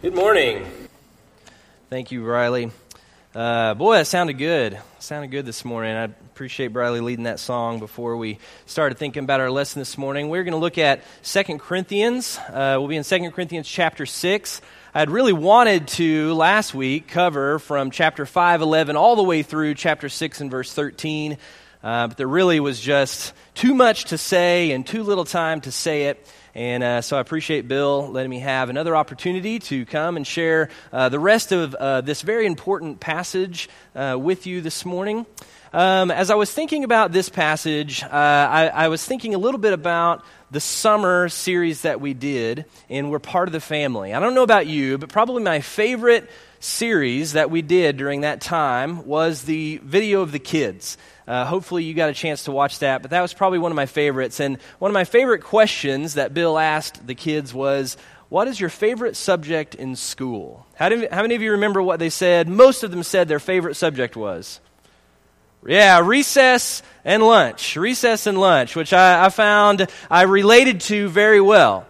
Good morning. Thank you, Riley. Boy, that sounded good. Sounded good this morning. I appreciate Riley leading that song before we started thinking about our lesson this morning. We're going to look at 2 Corinthians. We'll be in 2 Corinthians chapter 6. I'd really wanted to, last week, cover from chapter 5:11 all the way through chapter 6 and verse 13. But there really was just too much to say and too little time to say it. And so I appreciate Bill letting me have another opportunity to come and share the rest of this very important passage with you this morning. As I was thinking about this passage, I was thinking a little bit about the summer series that we did, and we're part of the family. I don't know about you, but probably my favorite series that we did during that time was the video of the kids. Hopefully you got a chance to watch that, but that was probably one of my favorites. And one of my favorite questions that Bill asked the kids was, what is your favorite subject in school? How many of you remember what they said? Most of them said their favorite subject was? Yeah, recess and lunch. Recess and lunch, which I found I related to very well.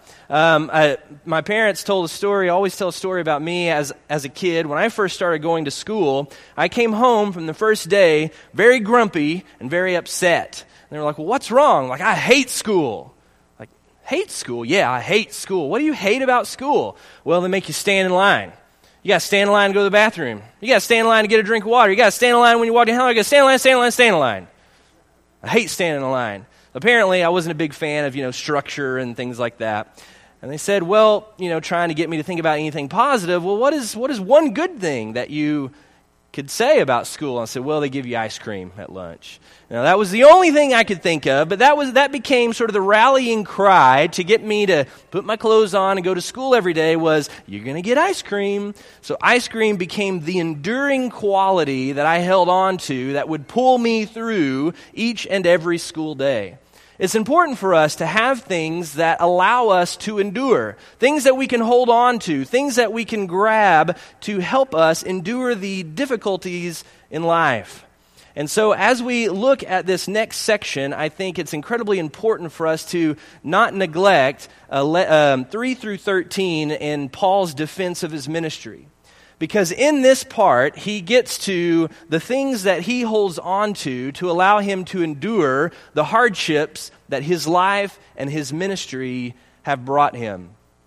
My parents told a story, always tell a story about me as a kid. When I first started going to school, I came home from the first day very grumpy and very upset. And they were like, well, what's wrong? Like, I hate school. Like, hate school? Yeah, I hate school. What do you hate about school? Well, they make you stand in line. You got to stand in line to go to the bathroom. You got to stand in line to get a drink of water. You got to stand in line when you walk down the hall. You got to stand in line, stand in line, stand in line. I hate standing in line. Apparently, I wasn't a big fan of, structure and things like that. And they said, well, trying to get me to think about anything positive, well, what is one good thing that you could say about school? And I said, well, they give you ice cream at lunch. Now, that was the only thing I could think of, but that became sort of the rallying cry to get me to put my clothes on and go to school every day was, you're going to get ice cream. So ice cream became the enduring quality that I held on to that would pull me through each and every school day. It's important for us to have things that allow us to endure, things that we can hold on to, things that we can grab to help us endure the difficulties in life. And so as we look at this next section, I think it's incredibly important for us to not neglect 3 through 13 in Paul's defense of his ministry. Because in this part, he gets to the things that he holds on to allow him to endure the hardships that his life and his ministry have brought him.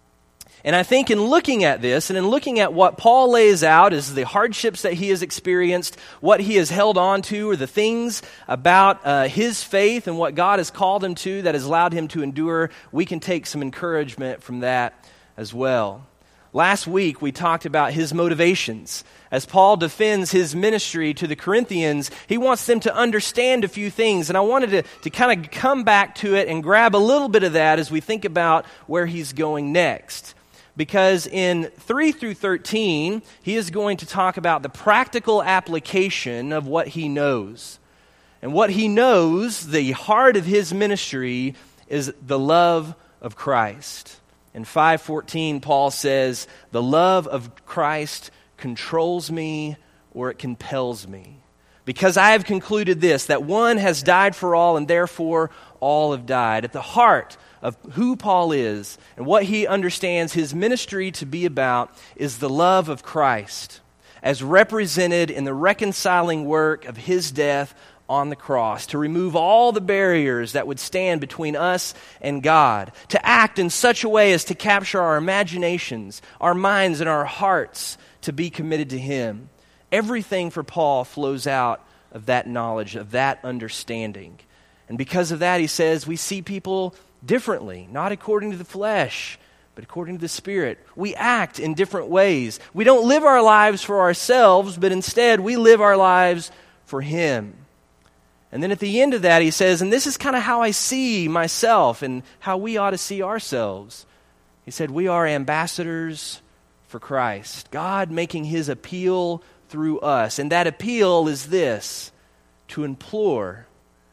And I think in looking at this and in looking at what Paul lays out as the hardships that he has experienced, what he has held on to, or the things about his faith and what God has called him to that has allowed him to endure, we can take some encouragement from that as well. Last week, we talked about his motivations. As Paul defends his ministry to the Corinthians, he wants them to understand a few things. And I wanted to kind of come back to it and grab a little bit of that as we think about where he's going next. Because in 3 through 13, he is going to talk about the practical application of what he knows. And what he knows, the heart of his ministry, is the love of Christ. In 5:14, Paul says, the love of Christ controls me or it compels me. Because I have concluded this, that one has died for all and therefore all have died. At the heart of who Paul is and what he understands his ministry to be about is the love of Christ as represented in the reconciling work of his death on the cross, to remove all the barriers that would stand between us and God, to act in such a way as to capture our imaginations, our minds, and our hearts to be committed to Him. Everything for Paul flows out of that knowledge, of that understanding. And because of that, he says, we see people differently, not according to the flesh, but according to the Spirit. We act in different ways. We don't live our lives for ourselves, but instead we live our lives for Him. And then at the end of that, he says, and this is kind of how I see myself and how we ought to see ourselves. He said, we are ambassadors for Christ. God making His appeal through us. And that appeal is this, to implore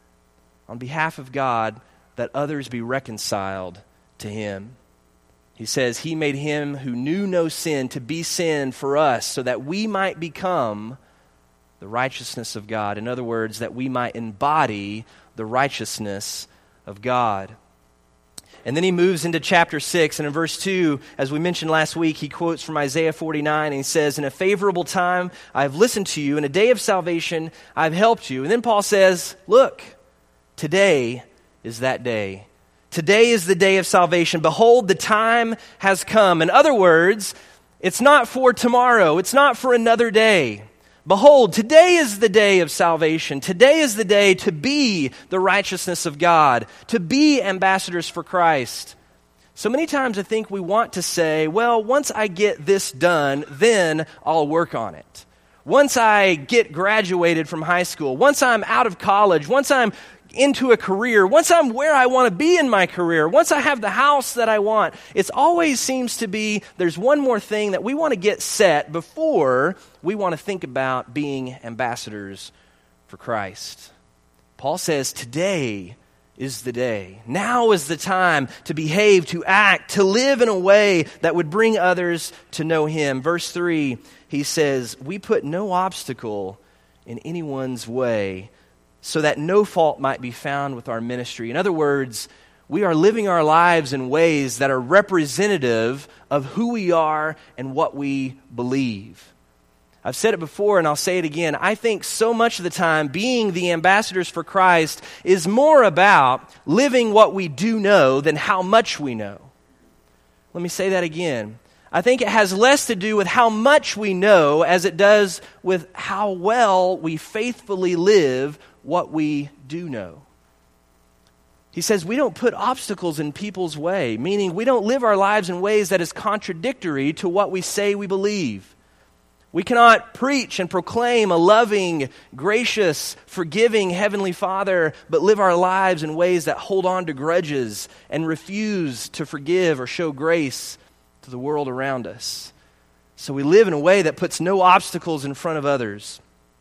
on behalf of God that others be reconciled to Him. He says, He made Him who knew no sin to be sin for us so that we might become the righteousness of God. In other words, that we might embody the righteousness of God. And then he moves into chapter 6, and in verse 2, as we mentioned last week, he quotes from Isaiah 49, and he says, "In a favorable time I have listened to you, in a day of salvation I have helped you." And then Paul says, look, today is that day. Today is the day of salvation. Behold, the time has come. In other words, it's not for tomorrow. It's not for another day. Behold, today is the day of salvation. Today is the day to be the righteousness of God, to be ambassadors for Christ. So many times I think we want to say, well, once I get this done, then I'll work on it. Once I get graduated from high school, once I'm out of college, once I'm into a career, once I'm where I want to be in my career, once I have the house that I want, it always seems to be there's one more thing that we want to get set before we want to think about being ambassadors for Christ. Paul says today is the day. Now is the time to behave, to act, to live in a way that would bring others to know Him. Verse 3, he says, "We put no obstacle in anyone's way, so that no fault might be found with our ministry." In other words, we are living our lives in ways that are representative of who we are and what we believe. I've said it before and I'll say it again. I think so much of the time being the ambassadors for Christ is more about living what we do know than how much we know. Let me say that again. I think it has less to do with how much we know as it does with how well we faithfully live what we do know. He says we don't put obstacles in people's way, meaning we don't live our lives in ways that is contradictory to what we say we believe. We cannot preach and proclaim a loving, gracious, forgiving Heavenly Father, but live our lives in ways that hold on to grudges and refuse to forgive or show grace to the world around us. So we live in a way that puts no obstacles in front of others.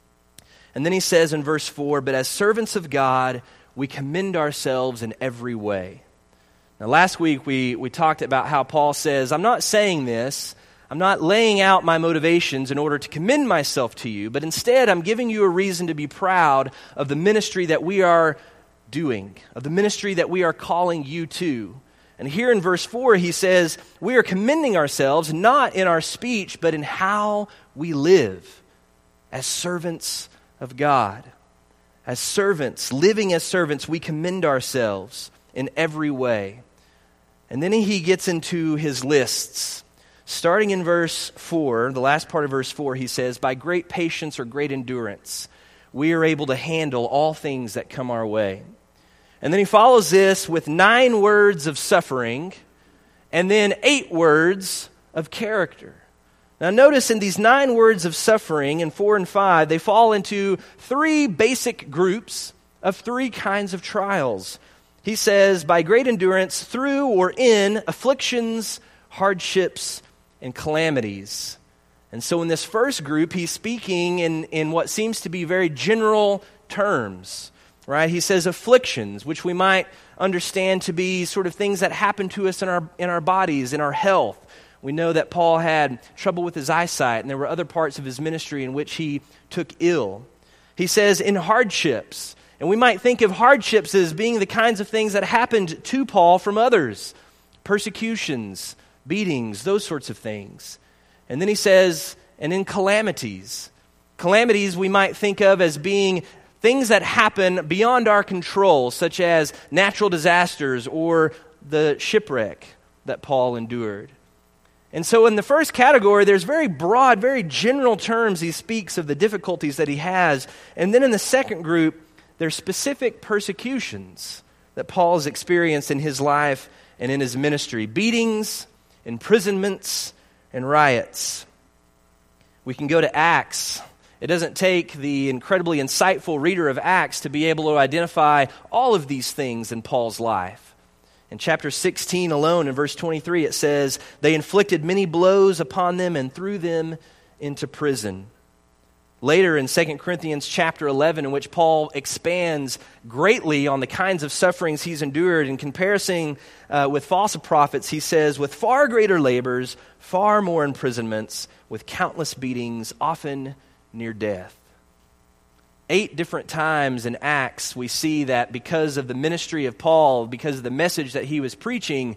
And then he says in verse 4, "But as servants of God, we commend ourselves in every way." Now last week we talked about how Paul says, I'm not saying this, I'm not laying out my motivations in order to commend myself to you, but instead I'm giving you a reason to be proud of the ministry that we are doing, of the ministry that we are calling you to. And here in verse 4 he says, we are commending ourselves not in our speech, but in how we live as servants of God. As servants, living as servants, we commend ourselves in every way. And then he gets into his lists. Starting in verse 4, the last part of verse 4, he says, "By great patience or great endurance, we are able to handle all things that come our way." And then he follows this with 9 words of suffering and then 8 words of character. Now notice in these 9 words of suffering in 4 and 5, they fall into 3 basic groups of 3 kinds of trials. He says, by great endurance, through or in afflictions, hardships, and calamities. And so in this first group, he's speaking in what seems to be very general terms, right? He says afflictions, which we might understand to be sort of things that happen to us in our bodies, in our health. We know that Paul had trouble with his eyesight, and there were other parts of his ministry in which he took ill. He says in hardships, and we might think of hardships as being the kinds of things that happened to Paul from others, persecutions, beatings, those sorts of things. And then he says, and in calamities. Calamities we might think of as being things that happen beyond our control, such as natural disasters or the shipwreck that Paul endured. And so in the first category, there's very broad, very general terms he speaks of the difficulties that he has. And then in the second group, there's specific persecutions that Paul has experienced in his life and in his ministry. Beatings, imprisonments, and riots. We can go to Acts. It doesn't take the incredibly insightful reader of Acts to be able to identify all of these things in Paul's life. In chapter 16 alone, in verse 23, it says, "They inflicted many blows upon them and threw them into prison." Later in 2 Corinthians chapter 11, in which Paul expands greatly on the kinds of sufferings he's endured, in comparison with false prophets, he says, "With far greater labors, far more imprisonments, with countless beatings, often near death." 8 different times in Acts, we see that because of the ministry of Paul, because of the message that he was preaching,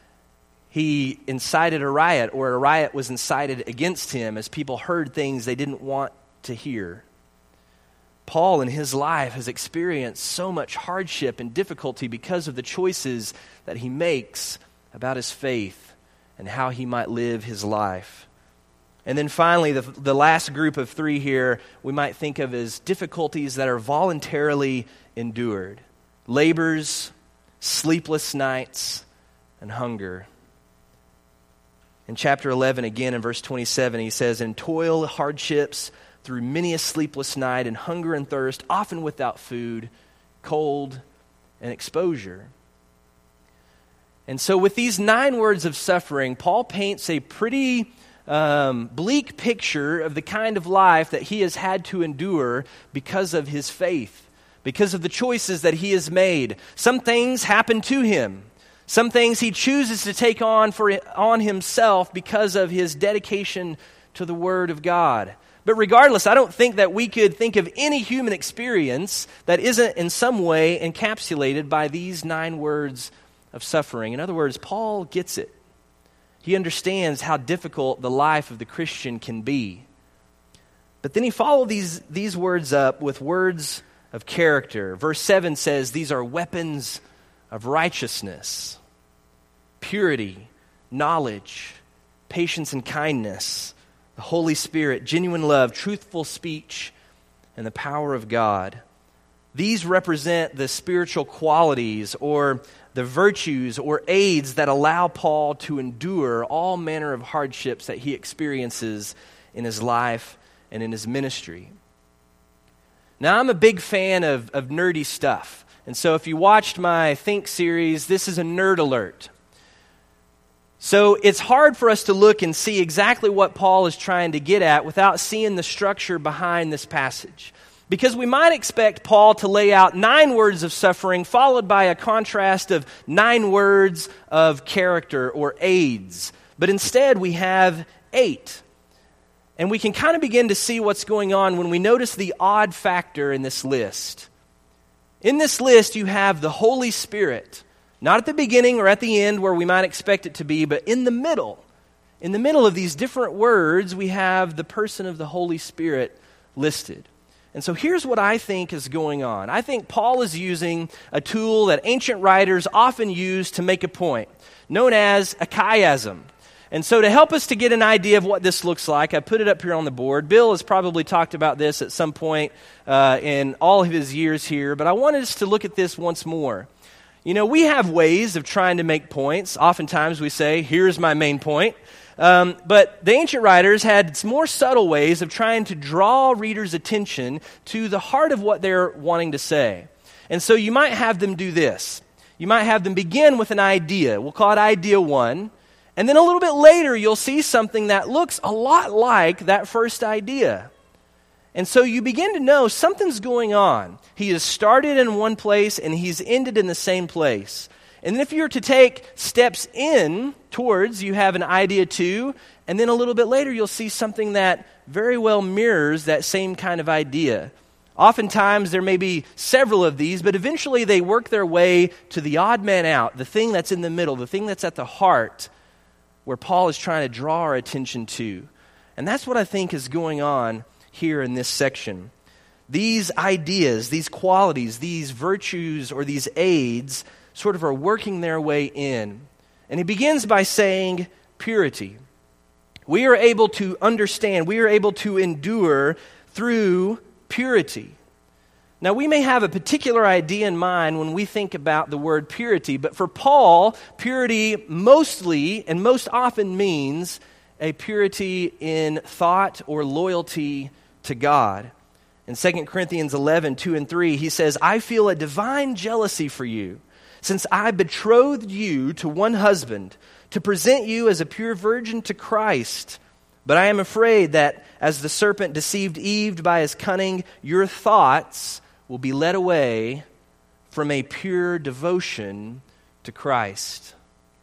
he incited a riot, or a riot was incited against him as people heard things they didn't want to hear. Paul in his life has experienced so much hardship and difficulty because of the choices that he makes about his faith and how he might live his life. And then finally, the last group of 3 here, we might think of as difficulties that are voluntarily endured. Labors, sleepless nights, and hunger. In chapter 11, again in verse 27, he says, "In toil, hardships, through many a sleepless night, and hunger and thirst, often without food, cold, and exposure." And so with these 9 words of suffering, Paul paints a pretty bleak picture of the kind of life that he has had to endure because of his faith, because of the choices that he has made. Some things happen to him. Some things he chooses to take on himself because of his dedication to the Word of God. But regardless, I don't think that we could think of any human experience that isn't in some way encapsulated by these 9 words of suffering. In other words, Paul gets it. He understands how difficult the life of the Christian can be. But then he followed these words up with words of character. Verse 7 says, "These are weapons of righteousness, purity, knowledge, patience and kindness, the Holy Spirit, genuine love, truthful speech, and the power of God." These represent the spiritual qualities or the virtues or aids that allow Paul to endure all manner of hardships that he experiences in his life and in his ministry. Now, I'm a big fan of nerdy stuff. And so if you watched my Think series, this is a nerd alert. So it's hard for us to look and see exactly what Paul is trying to get at without seeing the structure behind this passage. Because we might expect Paul to lay out 9 words of suffering followed by a contrast of 9 words of character or aids. But instead we have 8. And we can kind of begin to see what's going on when we notice the odd factor in this list. In this list you have the Holy Spirit. Not at the beginning or at the end where we might expect it to be, but in the middle. In the middle of these different words, we have the person of the Holy Spirit listed. And so here's what I think is going on. I think Paul is using a tool that ancient writers often use to make a point, known as a chiasm. And so to help us to get an idea of what this looks like, I put it up here on the board. Bill has probably talked about this at some point in all of his years here, but I wanted us to look at this once more. You know, we have ways of trying to make points. Oftentimes we say, here's my main point. But the ancient writers had more subtle ways of trying to draw readers' attention to the heart of what they're wanting to say. And so you might have them do this. You might have them begin with an idea. We'll call it idea 1. And then a little bit later, you'll see something that looks a lot like that first idea. And so you begin to know something's going on. He has started in one place and he's ended in the same place. And then if you were to take steps in towards, you have an idea 2, and then a little bit later you'll see something that very well mirrors that same kind of idea. Oftentimes there may be several of these, but eventually they work their way to the odd man out, the thing that's in the middle, the thing that's at the heart, where Paul is trying to draw our attention to. And that's what I think is going on here in this section. These ideas, these qualities, these virtues, or these aids sort of are working their way in. And he begins by saying purity. We are able to understand, we are able to endure through purity. Now, we may have a particular idea in mind when we think about the word purity, but for Paul, purity mostly and most often means a purity in thought or loyalty to God. In 2 Corinthians 11, 2 and 3, he says, "I feel a divine jealousy for you, since I betrothed you to one husband, to present you as a pure virgin to Christ. But I am afraid that as the serpent deceived Eve by his cunning, your thoughts will be led away from a pure devotion to Christ."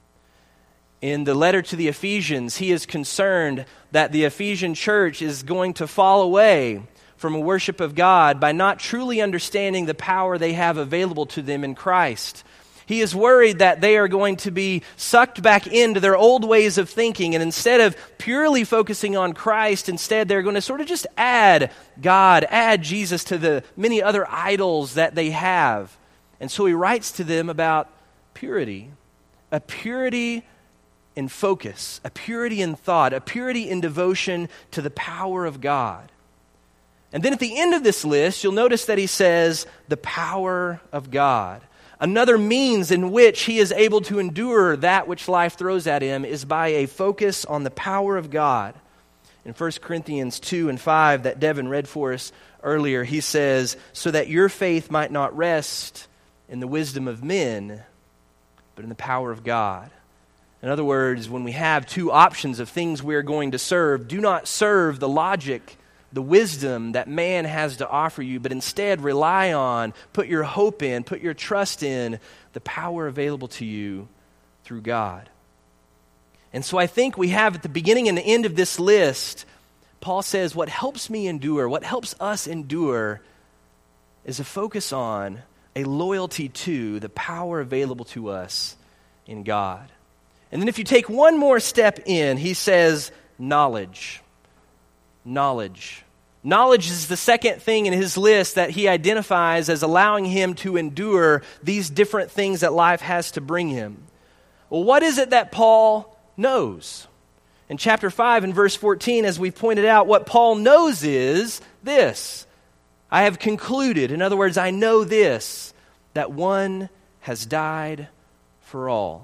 In the letter to the Ephesians, he is concerned that the Ephesian church is going to fall away from a worship of God by not truly understanding the power they have available to them in Christ. He is worried that they are going to be sucked back into their old ways of thinking, and instead of purely focusing on Christ, instead they're going to sort of just add God, add Jesus to the many other idols that they have. And so he writes to them about purity, a purity in focus, a purity in thought, a purity in devotion to the power of God. And then at the end of this list, you'll notice that he says, the power of God. Another means in which he is able to endure that which life throws at him is by a focus on the power of God. In 1 Corinthians 2 and 5 that Devin read for us earlier, he says, so that your faith might not rest in the wisdom of men, but in the power of God. In other words, when we have two options of things we are going to serve, do not serve the logic, the wisdom that man has to offer you, but instead rely on, put your hope in, put your trust in the power available to you through God. And so I think we have at the beginning and the end of this list, Paul says, what helps me endure, what helps us endure is a focus on, a loyalty to the power available to us in God. And then if you take one more step in, he says, knowledge. Knowledge. Knowledge is the second thing in his list that he identifies as allowing him to endure these different things that life has to bring him. Well, what is it that Paul knows? In chapter 5 and verse 14, as we pointed out, what Paul knows is this. I have concluded, in other words, I know this, that one has died for all.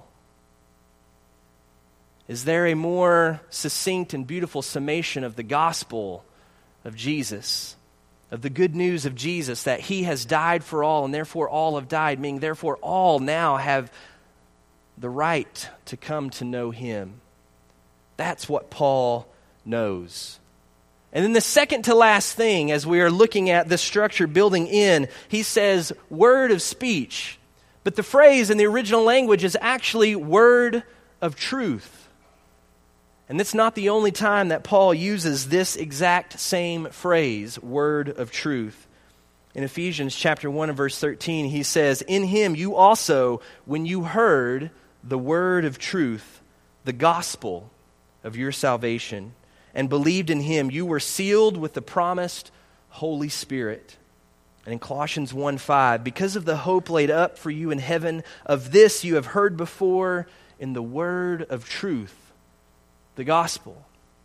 Is there a more succinct and beautiful summation of the gospel of Jesus, of the good news of Jesus, that he has died for all and therefore all have died, meaning therefore all now have the right to come to know him? That's what Paul knows. And then the second to last thing, as we are looking at this structure building in, he says word of speech. But the phrase in the original language is actually word of truth. And that's not the only time that Paul uses this exact same phrase, word of truth. In Ephesians chapter 1 and verse 13, he says, in him you also, when you heard the word of truth, the gospel of your salvation, and believed in him, you were sealed with the promised Holy Spirit. And in Colossians 1:5, because of the hope laid up for you in heaven, of this you have heard before in the word of truth, the gospel.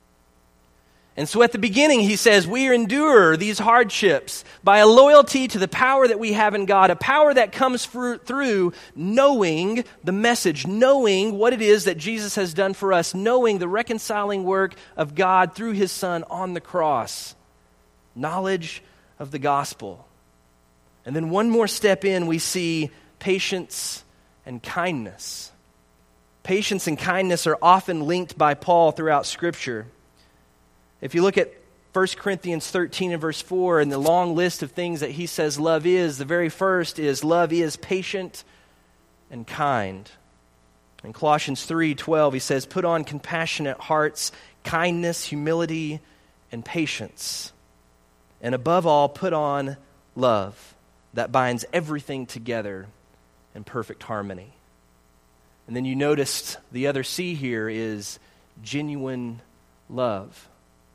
And so at the beginning he says we endure these hardships by a loyalty to the power that we have in God, a power that comes through knowing the message, knowing what it is that Jesus has done for us, knowing the reconciling work of God through his Son on the cross. Knowledge of the gospel. And then one more step in, we see patience and kindness. Patience and kindness are often linked by Paul throughout Scripture. If you look at 1 Corinthians 13 and verse 4 and the long list of things that he says love is, the very first is love is patient and kind. In Colossians 3:12 he says, put on compassionate hearts, kindness, humility, and patience. And above all, put on love that binds everything together in perfect harmony. And then you noticed the other C here is genuine love.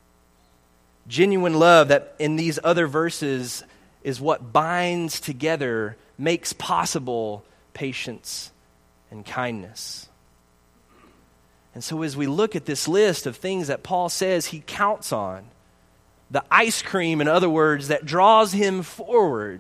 Genuine love that in these other verses is what binds together, makes possible patience and kindness. And so as we look at this list of things that Paul says he counts on, the ice cream, in other words, that draws him forward,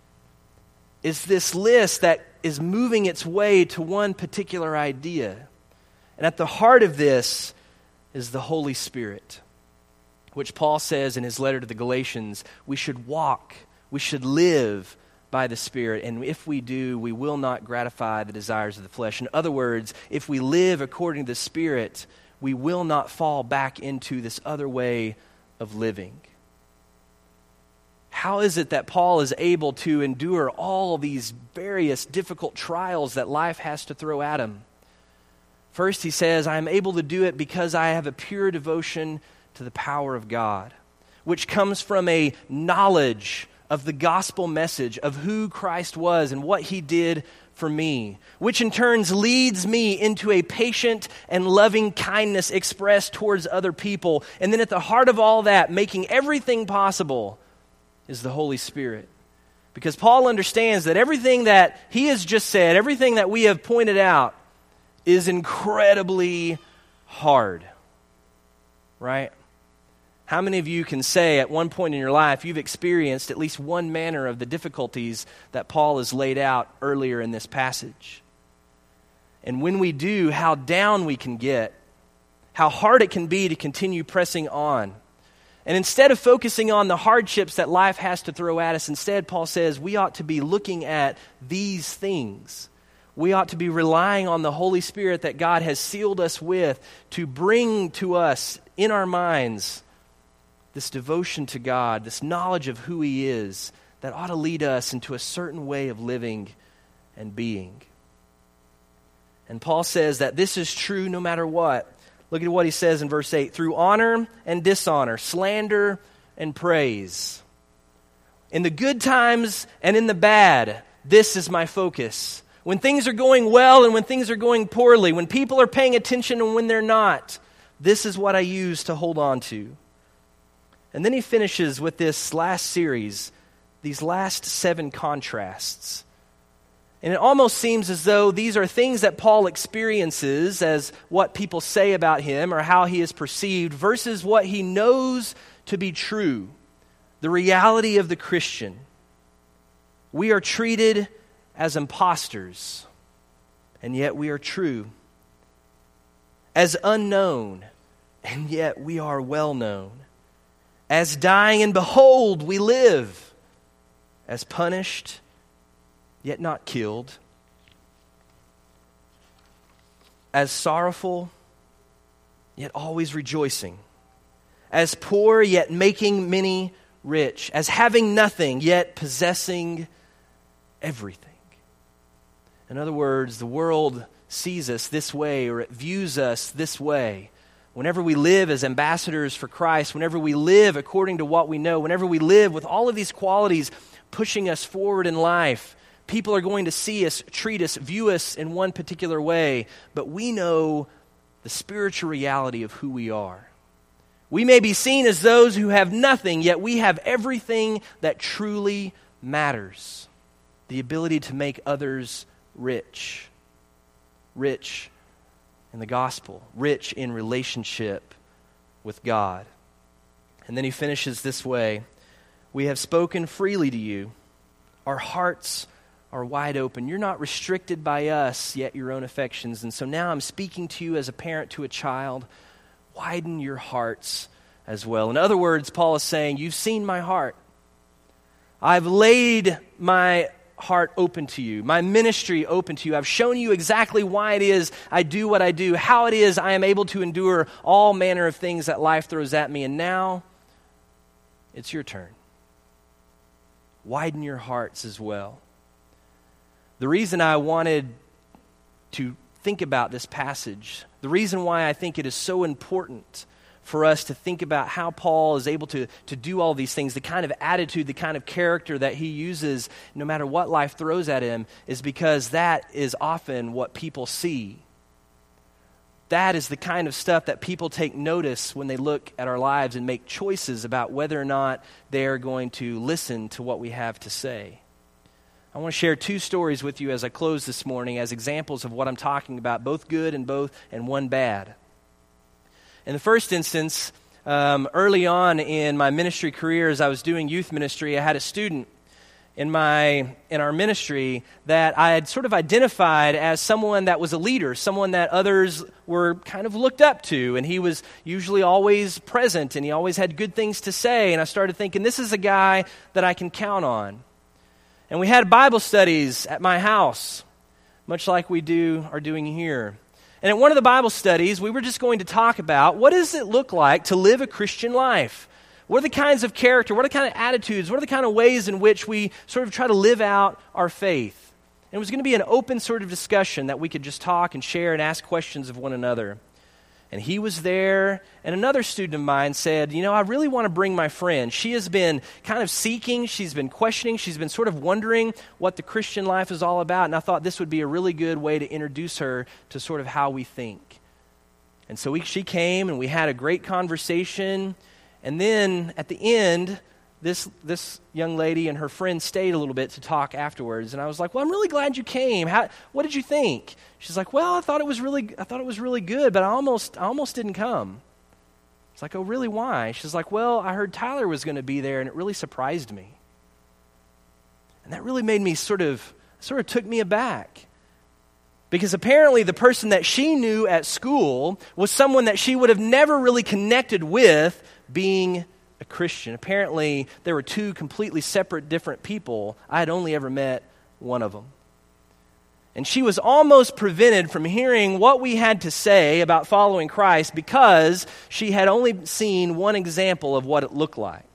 is this list that is moving its way to one particular idea. And at the heart of this is the Holy Spirit, which Paul says in his letter to the Galatians, we should walk, we should live by the Spirit, and if we do, we will not gratify the desires of the flesh. In other words, if we live according to the Spirit, we will not fall back into this other way of living. How is it that Paul is able to endure all these various difficult trials that life has to throw at him? First, he says, I am able to do it because I have a pure devotion to the power of God. which comes from a knowledge of the gospel message of who Christ was and what he did for me, which in turn leads me into a patient and loving kindness expressed towards other people. And then at the heart of all that, making everything possible, is the Holy Spirit. Because Paul understands that everything that he has just said, everything that we have pointed out, is incredibly hard. Right? How many of you can say at one point in your life you've experienced at least one manner of the difficulties that Paul has laid out earlier in this passage? And when we do, how down we can get, how hard it can be to continue pressing on. And instead of focusing on the hardships that life has to throw at us, instead Paul says we ought to be looking at these things. We ought to be relying on the Holy Spirit that God has sealed us with to bring to us in our minds this devotion to God, this knowledge of who he is, that ought to lead us into a certain way of living and being. And Paul says that this is true no matter what. Look at what he says in verse 8. Through honor and dishonor, slander and praise. In the good times and in the bad, this is my focus. When things are going well and when things are going poorly, when people are paying attention and when they're not, this is what I use to hold on to. And then he finishes with this last series, these last 7 contrasts. And it almost seems as though these are things that Paul experiences as what people say about him or how he is perceived versus what he knows to be true, the reality of the Christian. We are treated as imposters, and yet we are true. As unknown, and yet we are well known. As dying, and behold, we live. As punished, yet not killed. As sorrowful, yet always rejoicing. As poor, yet making many rich. As having nothing, yet possessing everything. In other words, the world sees us this way, or it views us this way. Whenever we live as ambassadors for Christ, whenever we live according to what we know, whenever we live with all of these qualities pushing us forward in life, people are going to see us, treat us, view us in one particular way, but we know the spiritual reality of who we are. We may be seen as those who have nothing, yet we have everything that truly matters. The ability to make others rich. Rich in the gospel. Rich in relationship with God. And then he finishes this way. We have spoken freely to you. Our hearts are wide open. You're not restricted by us, yet your own affections. And so now I'm speaking to you as a parent to a child. Widen your hearts as well. In other words, Paul is saying, you've seen my heart. I've laid my heart open to you, my ministry open to you. I've shown you exactly why it is I do what I do, how it is I am able to endure all manner of things that life throws at me. And now it's your turn. Widen your hearts as well. The reason I wanted to think about this passage, the reason why I think it is so important for us to think about how Paul is able to do all these things, the kind of attitude, the kind of character that he uses no matter what life throws at him, is because that is often what people see. That is the kind of stuff that people take notice when they look at our lives and make choices about whether or not they're going to listen to what we have to say. I want to share 2 stories with you as I close this morning as examples of what I'm talking about, both good and one bad. In the first instance, early on in my ministry career, as I was doing youth ministry, I had a student in our ministry that I had sort of identified as someone that was a leader, someone that others were kind of looked up to, and he was usually always present, and he always had good things to say, and I started thinking, this is a guy that I can count on. And we had Bible studies at my house, much like we are doing here. And at one of the Bible studies, we were just going to talk about what does it look like to live a Christian life? What are the kinds of character, what are the kind of attitudes, what are the kind of ways in which we sort of try to live out our faith? And it was going to be an open sort of discussion that we could just talk and share and ask questions of one another. And he was there, and another student of mine said, I really want to bring my friend. She has been kind of seeking, she's been questioning, she's been sort of wondering what the Christian life is all about, and I thought this would be a really good way to introduce her to sort of how we think. And so she came, and we had a great conversation, and then at the end, this young lady and her friend stayed a little bit to talk afterwards, and I was like, "Well, I'm really glad you came. What did you think?" She's like, "Well, I thought it was really good, but I almost didn't come." It's like, "Oh, really? Why?" She's like, "Well, I heard Tyler was going to be there, and it really surprised me." And that really made me sort of took me aback. Because apparently the person that she knew at school was someone that she would have never really connected with being a Christian. Apparently, there were two completely separate, different people. I had only ever met one of them. And she was almost prevented from hearing what we had to say about following Christ because she had only seen one example of what it looked like.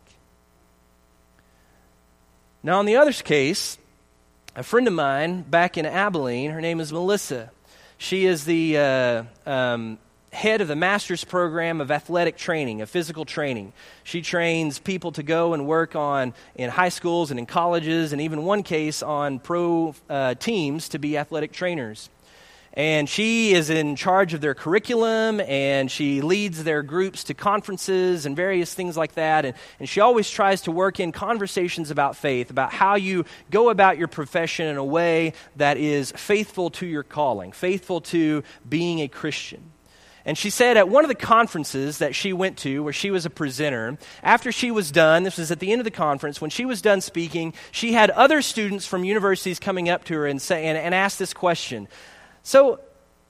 Now, in the other case, a friend of mine back in Abilene, her name is Melissa. She is the head of the master's program of athletic training, of physical training. She trains people to go and work in high schools and in colleges, and even one case on pro teams to be athletic trainers. And she is in charge of their curriculum, and she leads their groups to conferences and various things like that. And she always tries to work in conversations about faith, about how you go about your profession in a way that is faithful to your calling, faithful to being a Christian. And she said at one of the conferences that she went to, where she was a presenter, after she was done, this was at the end of the conference, when she was done speaking, she had other students from universities coming up to her and ask this question. So,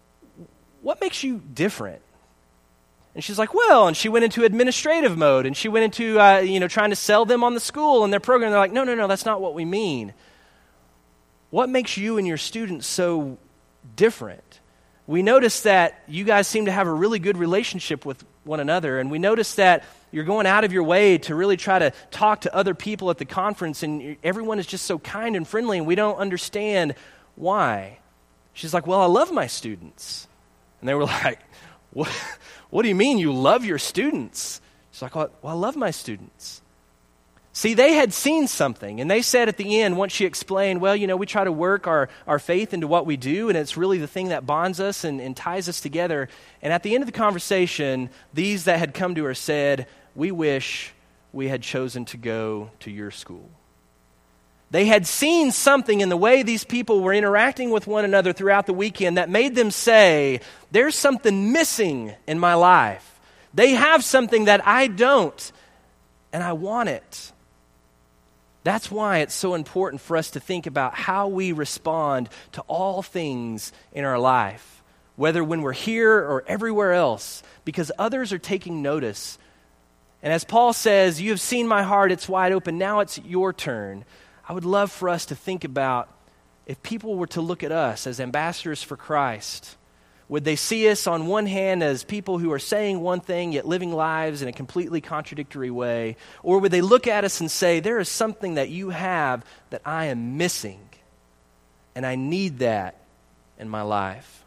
what makes you different? And she's like, well, and she went into administrative mode, and she went into, trying to sell them on the school and their program. They're like, no, that's not what we mean. What makes you and your students so different? We notice that you guys seem to have a really good relationship with one another, and we notice that you're going out of your way to really try to talk to other people at the conference, and everyone is just so kind and friendly, and we don't understand why. She's like, well, I love my students. And they were like, what do you mean you love your students? She's like, well, I love my students. See, they had seen something, and they said at the end, once she explained, well, we try to work our faith into what we do, and it's really the thing that bonds us and ties us together. And at the end of the conversation, these that had come to her said, we wish we had chosen to go to your school. They had seen something in the way these people were interacting with one another throughout the weekend that made them say, there's something missing in my life. They have something that I don't, and I want it. That's why it's so important for us to think about how we respond to all things in our life, whether when we're here or everywhere else, because others are taking notice. And as Paul says, you have seen my heart, it's wide open, now it's your turn. I would love for us to think about if people were to look at us as ambassadors for Christ, would they see us on one hand as people who are saying one thing yet living lives in a completely contradictory way? Or would they look at us and say, there is something that you have that I am missing, and I need that in my life?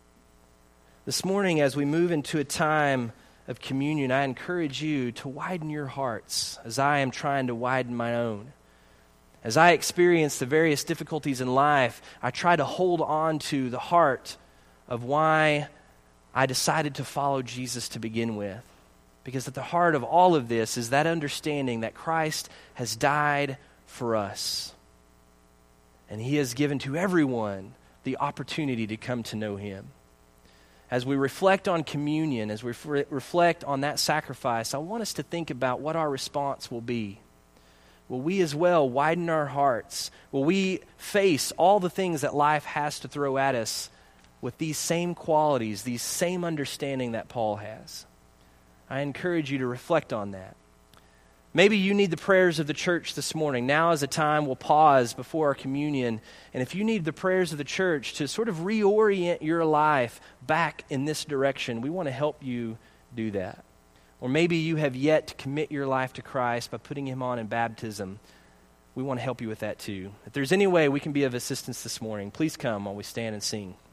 This morning, as we move into a time of communion, I encourage you to widen your hearts as I am trying to widen my own. As I experience the various difficulties in life, I try to hold on to the heart of why I decided to follow Jesus to begin with. Because at the heart of all of this is that understanding that Christ has died for us. And He has given to everyone the opportunity to come to know Him. As we reflect on communion, as we reflect on that sacrifice, I want us to think about what our response will be. Will we as well widen our hearts? Will we face all the things that life has to throw at us with these same qualities, these same understanding that Paul has? I encourage you to reflect on that. Maybe you need the prayers of the church this morning. Now is a time we'll pause before our communion. And if you need the prayers of the church to sort of reorient your life back in this direction, we want to help you do that. Or maybe you have yet to commit your life to Christ by putting Him on in baptism. We want to help you with that too. If there's any way we can be of assistance this morning, please come while we stand and sing.